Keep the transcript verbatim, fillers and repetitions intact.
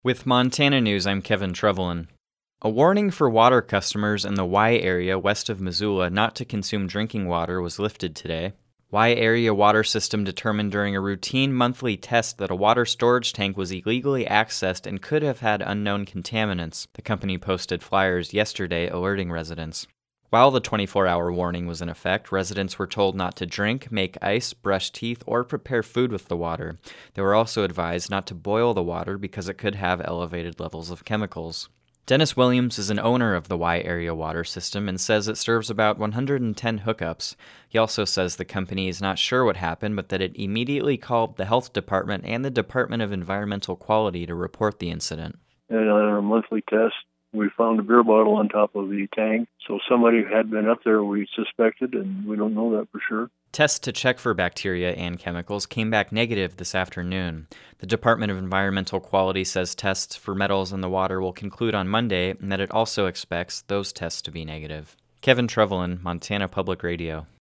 With Montana News, I'm Kevin Trevelyan. A warning for water customers in the Y area west of Missoula not to consume drinking water was lifted today. Y area water system determined during a routine monthly test that a water storage tank was illegally accessed and could have had unknown contaminants. The company posted flyers yesterday alerting residents. While the twenty-four hour warning was in effect, residents were told not to drink, make ice, brush teeth, or prepare food with the water. They were also advised not to boil the water because it could have elevated levels of chemicals. Dennis Williams is an owner of the Y area water system and says it serves about one hundred ten hookups. He also says the company is not sure what happened, but that it immediately called the health department and the Department of Environmental Quality to report the incident. And on our monthly test, we found a beer bottle on top of the tank, so somebody had been up there, we suspected, and we don't know that for sure. Tests to check for bacteria and chemicals came back negative this afternoon. The Department of Environmental Quality says tests for metals in the water will conclude on Monday, and that it also expects those tests to be negative. Kevin Trevelyan, Montana Public Radio.